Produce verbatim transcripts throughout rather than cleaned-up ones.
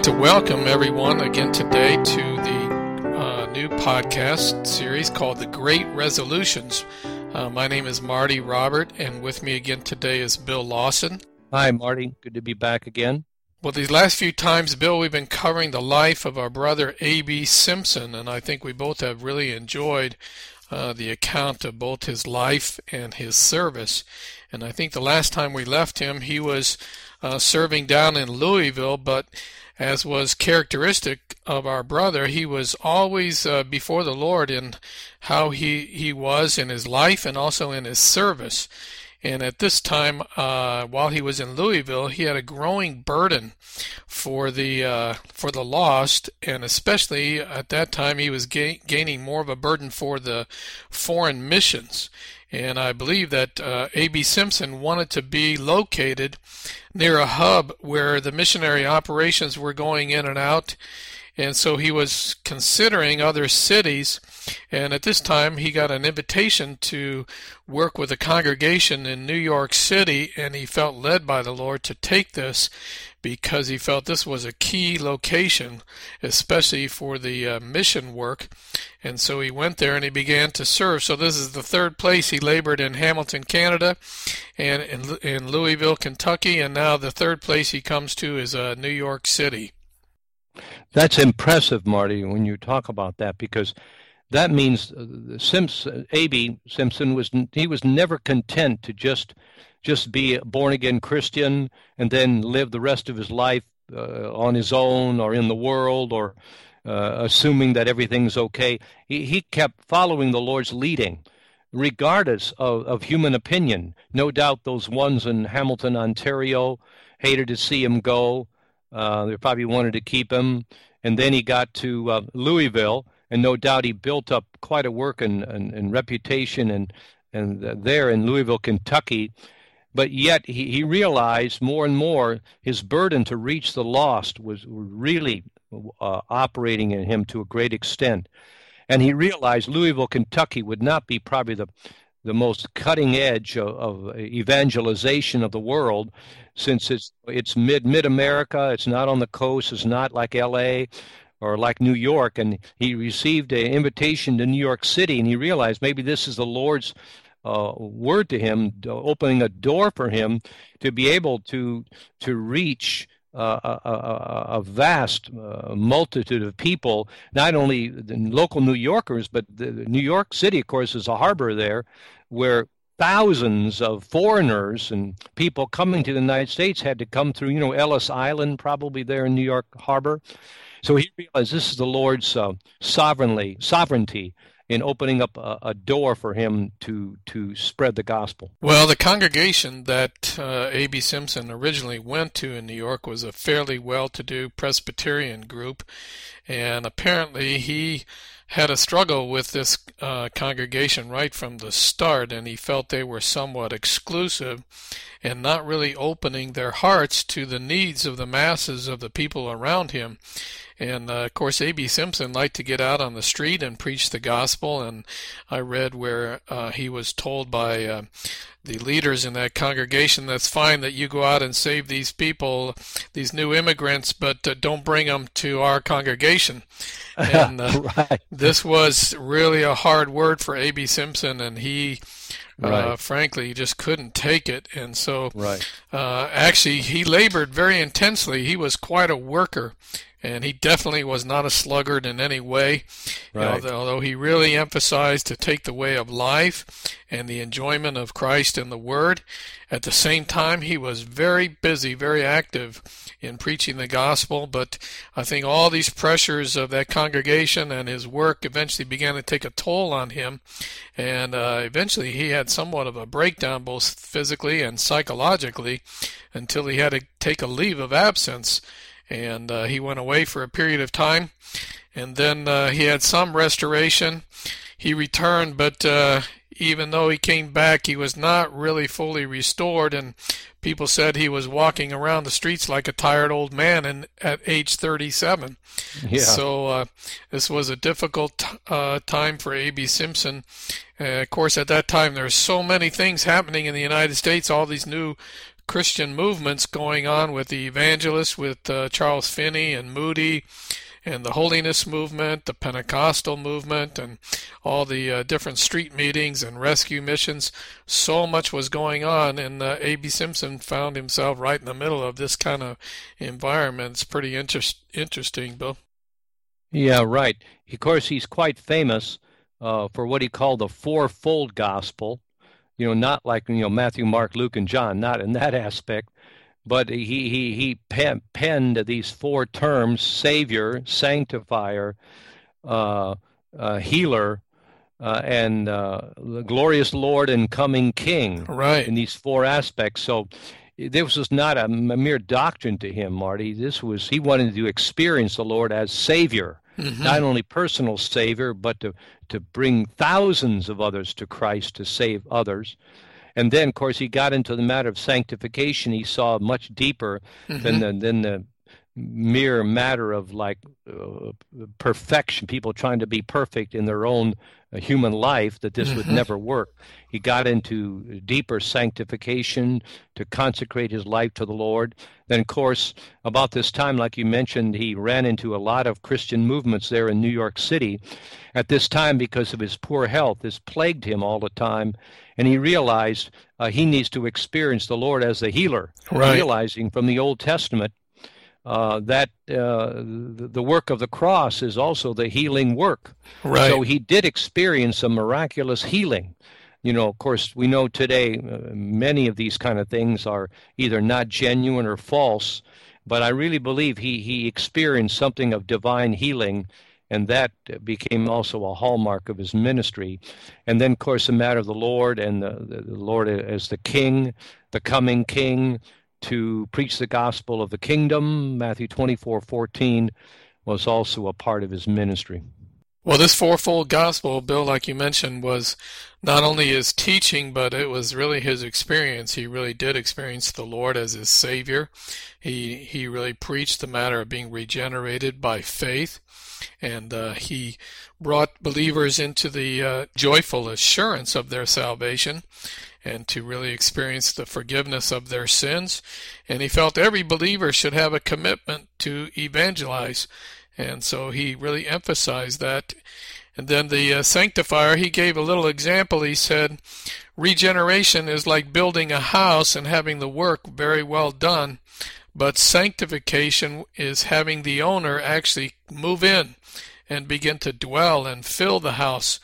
to welcome everyone again today to the uh, new podcast series called The Great Resolutions. Uh, my name is Marty Robert, and with me again today is Bill Lawson. Hi, Marty. Good to be back again. Well, these last few times, Bill, we've been covering the life of our brother A B Simpson, and I think we both have really enjoyed uh, the account of both his life and his service. And I think the last time we left him, he was uh, serving down in Louisville, but as was characteristic of our brother, he was always uh, before the Lord in how he, he was in his life and also in his service. And at this time, uh, while he was in Louisville, he had a growing burden for the uh, for the lost, and especially at that time, he was ga- gaining more of a burden for the foreign missions. And I believe that uh, A B Simpson wanted to be located near a hub where the missionary operations were going in and out. And so he was considering other cities. And at this time, he got an invitation to work with a congregation in New York City. And he felt led by the Lord to take this because he felt this was a key location, especially for the uh, mission work. And so he went there and he began to serve. So this is the third place he labored in Hamilton, Canada, and in, in Louisville, Kentucky. And now the third place he comes to is uh, New York City. That's impressive, Marty, when you talk about that, because that means uh, Simpson, A B Simpson was he was never content to just just be a born-again Christian and then live the rest of his life uh, on his own or in the world or uh, assuming that everything's okay. He, he kept following the Lord's leading, regardless of, of human opinion. No doubt those ones in Hamilton, Ontario, hated to see him go. Uh, they probably wanted to keep him. And then he got to uh, Louisville, and no doubt he built up quite a work and, and, and reputation and, and uh, there in Louisville, Kentucky. But yet he, he realized more and more his burden to reach the lost was really uh, operating in him to a great extent. And he realized Louisville, Kentucky would not be probably the the most cutting edge of, of evangelization of the world, since it's it's mid mid America. It's not on the coast. It's not like L A or like New York. And he received an invitation to New York City, and he realized maybe this is the Lord's uh, word to him, opening a door for him to be able to to reach Uh, a, a, a vast uh, multitude of people, not only the local New Yorkers, but the, New York City, of course, is a harbor there where thousands of foreigners and people coming to the United States had to come through, you know, Ellis Island, probably there in New York Harbor. So he realized this is the Lord's uh, sovereignly, sovereignty in opening up a, a door for him to to spread the gospel. Well, the congregation that uh, A B Simpson originally went to in New York was a fairly well-to-do Presbyterian group, and apparently he had a struggle with this uh, congregation right from the start, and he felt they were somewhat exclusive and not really opening their hearts to the needs of the masses of the people around him. And, uh, of course, A B Simpson liked to get out on the street and preach the gospel, and I read where uh, he was told by uh, the leaders in that congregation, that's fine that you go out and save these people, these new immigrants, but uh, don't bring them to our congregation. And uh, right. This was really a hard word for A B Simpson, and he... Uh, right. frankly, he just couldn't take it. And so right. uh, actually he labored very intensely. He was quite a worker, and he definitely was not a sluggard in any way. Right. You know, although he really emphasized to take the way of life and the enjoyment of Christ and the Word. At the same time, he was very busy, very active in preaching the gospel, but I think all these pressures of that congregation and his work eventually began to take a toll on him, and uh, eventually he had somewhat of a breakdown both physically and psychologically until he had to take a leave of absence, and uh, he went away for a period of time, and then uh, he had some restoration. He returned, but uh, even though he came back, he was not really fully restored, and people said he was walking around the streets like a tired old man in, at age thirty-seven. Yeah. So uh, this was a difficult uh, time for A B Simpson. Uh, of course, at that time, there were so many things happening in the United States, all these new Christian movements going on with the evangelists, with uh, Charles Finney and Moody, and the Holiness Movement, the Pentecostal movement, and all the uh, different street meetings and rescue missions. So much was going on, and uh, A B Simpson found himself right in the middle of this kind of environment. It's pretty inter- interesting, Bill. Yeah, right. Of course, he's quite famous uh, for what he called the fourfold gospel. You know, not like, you know, Matthew, Mark, Luke, and John, not in that aspect. But he he he pen, penned these four terms: Savior, Sanctifier, uh, uh, Healer, uh, and uh, the glorious Lord and coming King. Right. In these four aspects. So this was not a, a mere doctrine to him, Marty. This was, he wanted to experience the Lord as Savior, mm-hmm. not only personal Savior, but to to bring thousands of others to Christ, to save others. And then, of course, he got into the matter of sanctification. He saw much deeper mm-hmm. than the than the mere matter of like uh, perfection, people trying to be perfect in their own uh, human life, that this mm-hmm. would never work. He got into deeper sanctification to consecrate his life to the Lord. Then, of course, about this time, like you mentioned, he ran into a lot of Christian movements there in New York City. At this time, because of his poor health, this plagued him all the time. And he realized uh, he needs to experience the Lord as the healer, right. realizing from the Old Testament uh, that uh, the, the work of the cross is also the healing work. Right. So he did experience a miraculous healing. You know, of course, we know today uh, many of these kind of things are either not genuine or false, but I really believe he, he experienced something of divine healing, and that became also a hallmark of his ministry. And then, of course, the matter of the Lord and the, the, the Lord as the King, the coming King, to preach the gospel of the kingdom, Matthew twenty-four fourteen, was also a part of his ministry. Well, this fourfold gospel, Bill, like you mentioned, was not only his teaching, but it was really his experience. He really did experience the Lord as his Savior. He he really preached the matter of being regenerated by faith, and uh, he brought believers into the uh, joyful assurance of their salvation, and to really experience the forgiveness of their sins. And he felt every believer should have a commitment to evangelize. And so he really emphasized that. And then the uh, sanctifier, he gave a little example. He said, regeneration is like building a house and having the work very well done, but sanctification is having the owner actually move in and begin to dwell and fill the house.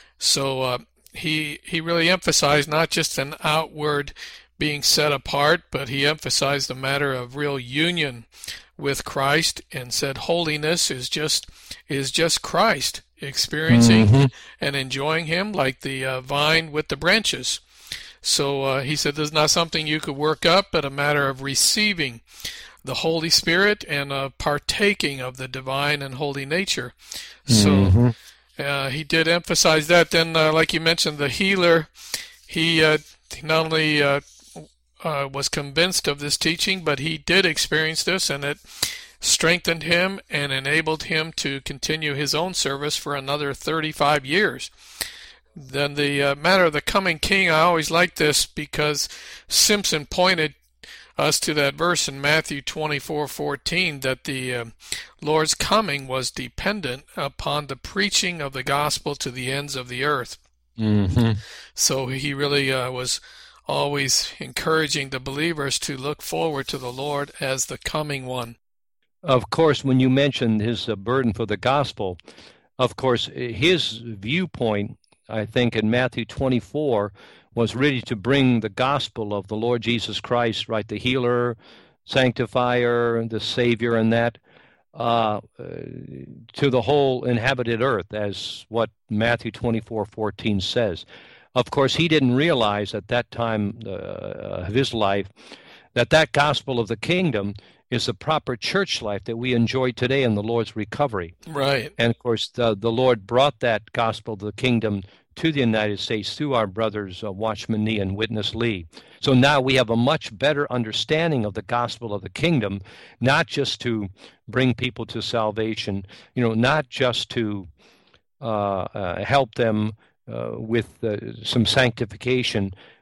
So uh, he he really emphasized not just an outward being set apart, but he emphasized the matter of real union with Christ, and said holiness is just is just Christ, experiencing mm-hmm. and enjoying him like the uh, vine with the branches. So uh, he said there's not something you could work up, but a matter of receiving the Holy Spirit and uh, partaking of the divine and holy nature. So mm-hmm. uh, he did emphasize that. Then, uh, like you mentioned, the healer, he uh, not only uh, Uh, was convinced of this teaching, but he did experience this, and it strengthened him and enabled him to continue his own service for another thirty-five years. Then the uh, matter of the coming King, I always like this because Simpson pointed us to that verse in Matthew twenty-four fourteen, that the uh, Lord's coming was dependent upon the preaching of the gospel to the ends of the earth. Mm-hmm. So he really uh, was always encouraging the believers to look forward to the Lord as the coming one. Of course, when you mentioned his uh, burden for the gospel, of course, his viewpoint, I think, in Matthew twenty-four was really to bring the gospel of the Lord Jesus Christ, right, the healer, sanctifier, the Savior, and that, uh, to the whole inhabited earth, as what Matthew twenty-four fourteen says. Of course, he didn't realize at that time uh, of his life that that gospel of the kingdom is the proper church life that we enjoy today in the Lord's recovery. Right. And, of course, the, the Lord brought that gospel of the kingdom to the United States through our brothers uh, Watchman Nee and Witness Lee. So now we have a much better understanding of the gospel of the kingdom, not just to bring people to salvation, you know, not just to uh, uh, help them Uh, with uh, some sanctification,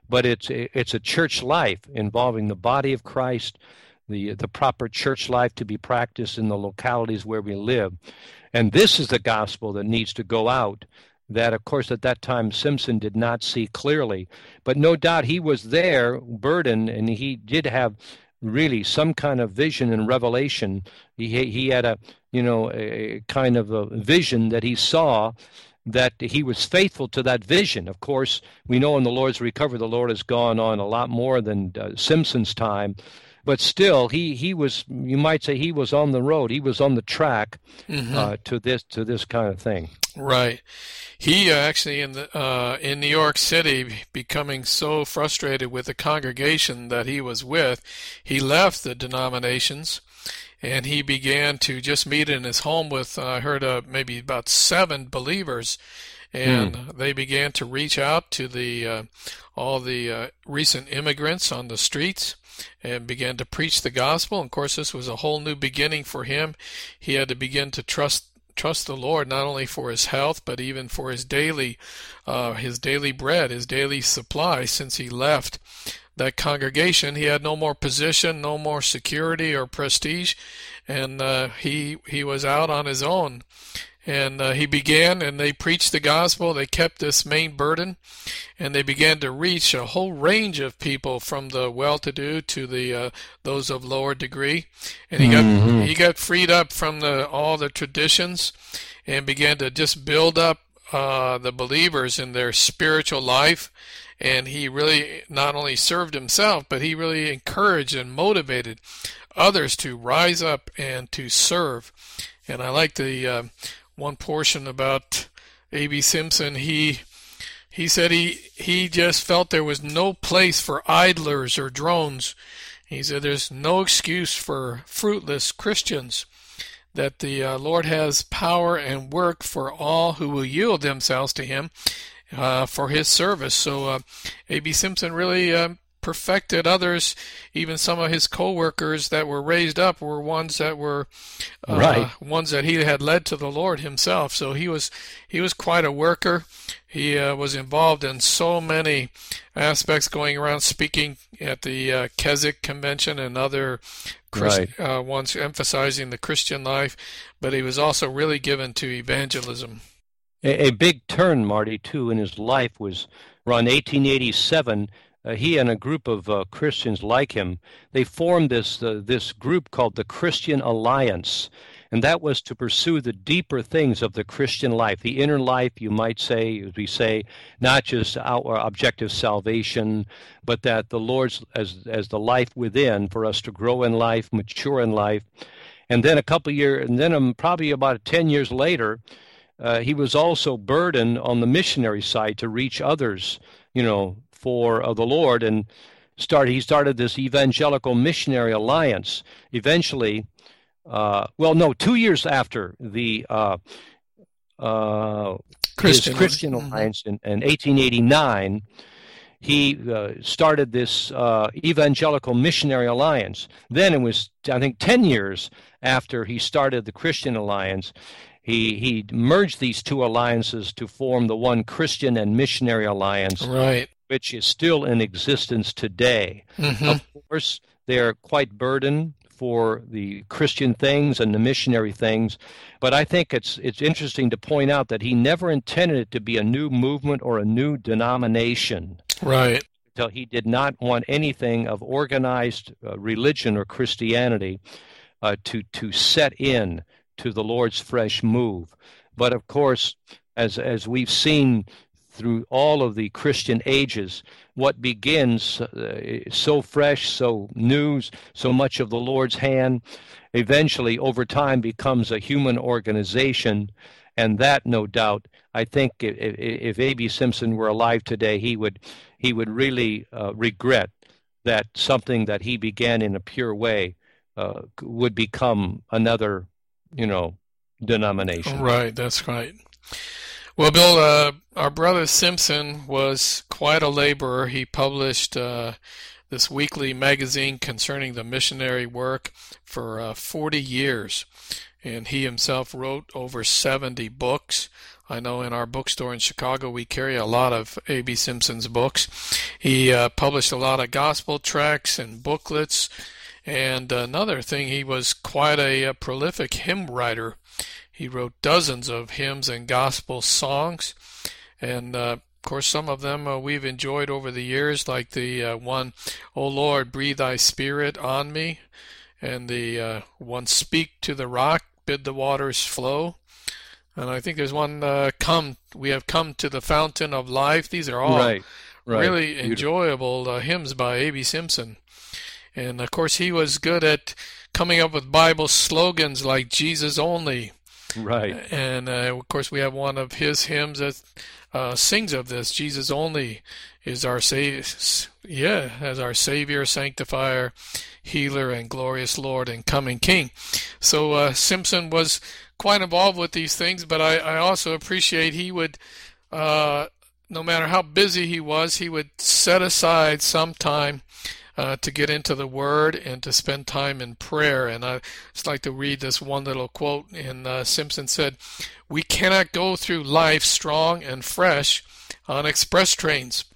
but it's it's a church life involving the body of Christ, the the proper church life to be practiced in the localities where we live. And this is the gospel that needs to go out, that, of course, at that time Simpson did not see clearly. But no doubt he was there, burdened, and he did have really some kind of vision and revelation. He he had a, you know, a kind of a vision that he saw, that he was faithful to that vision. Of course, we know in the Lord's recovery, the Lord has gone on a lot more than uh, Simpson's time. But still, he, he was, you might say, he was on the road. He was on the track mm-hmm. uh, to this to this kind of thing. Right. He uh, actually in the uh, in New York City, becoming so frustrated with the congregation that he was with, he left the denominations, and he began to just meet in his home with, uh, I heard, uh, maybe about seven believers. And hmm. they began to reach out to the uh, all the uh, recent immigrants on the streets and began to preach the gospel. And of course, this was a whole new beginning for him. He had to begin to trust trust the Lord, not only for his health, but even for his daily uh, his daily bread, his daily supply. Since he left that congregation, he had no more position, no more security or prestige, and uh, he he was out on his own. And uh, he began, and they preached the gospel. They kept this main burden, and they began to reach a whole range of people, from the well-to-do to the uh, those of lower degree. And he mm-hmm. got he got freed up from the all the traditions, and began to just build up uh, the believers in their spiritual life. And he really not only served himself, but he really encouraged and motivated others to rise up and to serve. And I like the uh, one portion about A B Simpson. He he said he he just felt there was no place for idlers or drones. He said there's no excuse for fruitless Christians, that the uh, Lord has power and work for all who will yield themselves to him uh, for his service. So uh, A B Simpson really uh, perfected others. Even some of his co-workers that were raised up were ones that were uh, right. ones that he had led to the Lord himself. So he was he was quite a worker. He uh, was involved in so many aspects, going around speaking at the uh, Keswick Convention and other Christ, right. uh, ones emphasizing the Christian life. But he was also really given to evangelism. A, a big turn, Marty, too, in his life was around eighteen eighty-seven. Uh, he and a group of uh, Christians like him, they formed this uh, this group called the Christian Alliance, and that was to pursue the deeper things of the Christian life, the inner life, you might say, as we say, not just our objective salvation, but that the Lord's as as the life within, for us to grow in life, mature in life. And then a couple of years, and then um, probably about ten years later, uh, he was also burdened on the missionary side to reach others, you know, for uh, the Lord, and started. He started this Evangelical Missionary Alliance. Eventually, uh, well, no, two years after the uh, uh, Christian, his Christian mm-hmm. Alliance in, in eighteen eighty-nine, he uh, started this uh, Evangelical Missionary Alliance. Then it was, I think, ten years after he started the Christian Alliance. He he merged these two alliances to form the one Christian and Missionary Alliance. Right. Which is still in existence today. Mm-hmm. Of course, they're quite burdened for the Christian things and the missionary things, but I think it's it's interesting to point out that he never intended it to be a new movement or a new denomination. Right. So he did not want anything of organized uh, religion or Christianity uh, to to set in to the Lord's fresh move. But of course, as as we've seen through all of the Christian ages, what begins uh, so fresh, so new, so much of the Lord's hand, eventually over time becomes a human organization. And that, no doubt, I think if, if A B Simpson were alive today, he would he would really uh, regret that something that he began in a pure way uh, would become another, you know, denomination. Right, that's right. Well, Bill, uh, our brother Simpson was quite a laborer. He published uh, this weekly magazine concerning the missionary work for uh, forty years, and he himself wrote over seventy books I know in our bookstore in Chicago we carry a lot of A B Simpson's books. He uh, published a lot of gospel tracts and booklets. And another thing, he was quite a, a prolific hymn writer. He wrote dozens of hymns and gospel songs. And, uh, of course, some of them uh, we've enjoyed over the years, like the uh, one, "O Lord, breathe thy spirit on me," and the uh, one, "Speak to the rock, bid the waters flow." And I think there's one, uh, "Come, we have come to the fountain of life." These are all right, right. really Beautiful. enjoyable uh, hymns by A B Simpson. And, of course, he was good at coming up with Bible slogans like "Jesus only." Right. And, uh, of course, we have one of his hymns that uh, sings of this: "Jesus only is our Savior, yeah, as our Savior, Sanctifier, Healer, and Glorious Lord and Coming King." So uh, Simpson was quite involved with these things, but I, I also appreciate he would, uh, no matter how busy he was, he would set aside some time Uh, to get into the Word and to spend time in prayer. And I just like to read this one little quote. And uh, Simpson said, "We cannot go through life strong and fresh on express trains.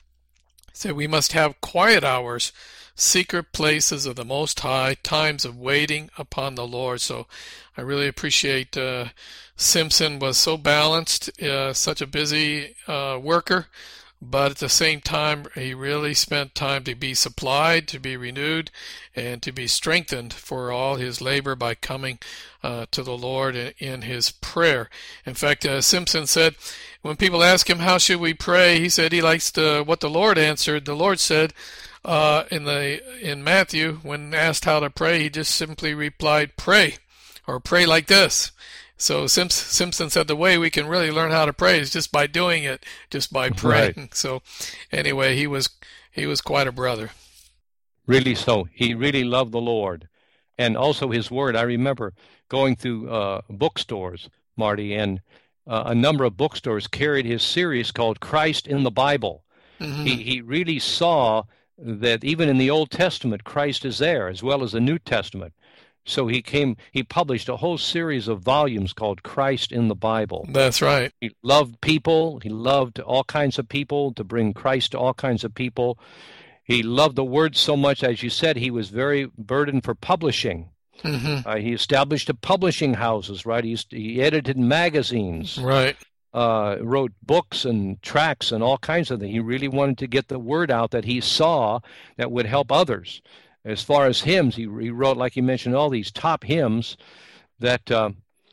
So we must have quiet hours, secret places of the Most High, times of waiting upon the Lord." So I really appreciate uh, Simpson was so balanced, uh, such a busy uh, worker. But at the same time, he really spent time to be supplied, to be renewed, and to be strengthened for all his labor by coming uh, to the Lord in, in his prayer. In fact, uh, Simpson said, when people ask him, "How should we pray?" he said he likes to, what the Lord answered. The Lord said uh, in the in Matthew, when asked how to pray, he just simply replied, "Pray," or "Pray like this." So Simpson said the way we can really learn how to pray is just by doing it, just by praying. Right. So anyway, he was he was quite a brother. Really so. He really loved the Lord. And also his word. I remember going through uh, bookstores, Marty, and uh, a number of bookstores carried his series called Christ in the Bible. Mm-hmm. He, he really saw that even in the Old Testament, Christ is there, as well as the New Testament. So he came, he published a whole series of volumes called Christ in the Bible. That's right. He loved people. He loved all kinds of people, to bring Christ to all kinds of people. He loved the Word so much, as you said, he was very burdened for publishing. Mm-hmm. Uh, he established a publishing houses, right? He, he edited magazines. Right. Uh, wrote books and tracts and all kinds of things. He really wanted to get the word out that he saw that would help others. As far as hymns, he, he wrote, like you mentioned, all these top hymns that uh,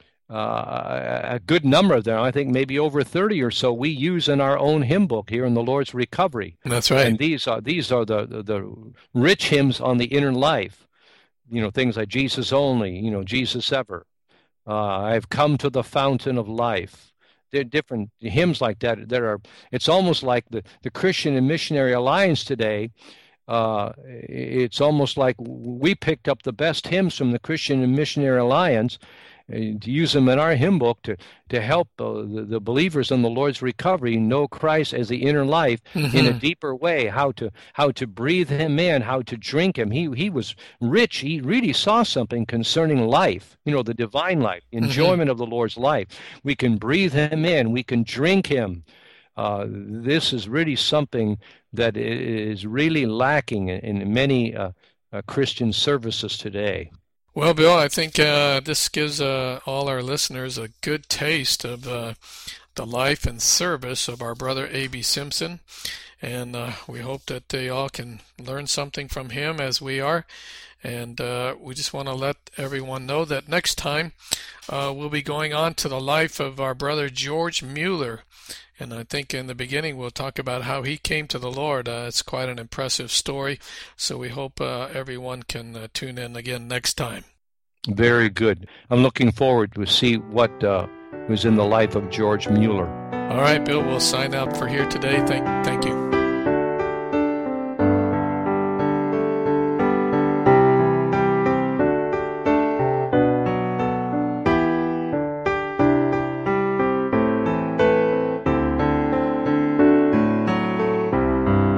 uh, a good number of them, I think maybe over thirty or so, we use in our own hymn book here in the Lord's Recovery. That's right. And these are these are the, the, the rich hymns on the inner life. You know, things like Jesus Only, you know, Jesus Ever. Uh, I've come to the fountain of life. There are different hymns like that. That are. It's almost like the, the Christian and Missionary Alliance today. Uh, it's almost like we picked up the best hymns from the Christian and Missionary Alliance uh, to use them in our hymn book to, to help uh, the, the believers in the Lord's Recovery know Christ as the inner life mm-hmm. in a deeper way, how to how to breathe him in, how to drink him. He he was rich. He really saw something concerning life, you know, the divine life, the enjoyment mm-hmm. of the Lord's life. We can breathe him in. We can drink him. Uh, this is really something that is really lacking in, in many uh, uh, Christian services today. Well, Bill, I think uh, this gives uh, all our listeners a good taste of uh, the life and service of our brother A B Simpson, and uh, we hope that they all can learn something from him as we are. And uh, we just want to let everyone know that next time uh, we'll be going on to the life of our brother George Mueller. And I think in the beginning we'll talk about how he came to the Lord. Uh, it's quite an impressive story. So we hope uh, everyone can uh, tune in again next time. Very good. I'm looking forward to see what uh, was in the life of George Mueller. All right, Bill, we'll sign out for here today. Thank, thank you.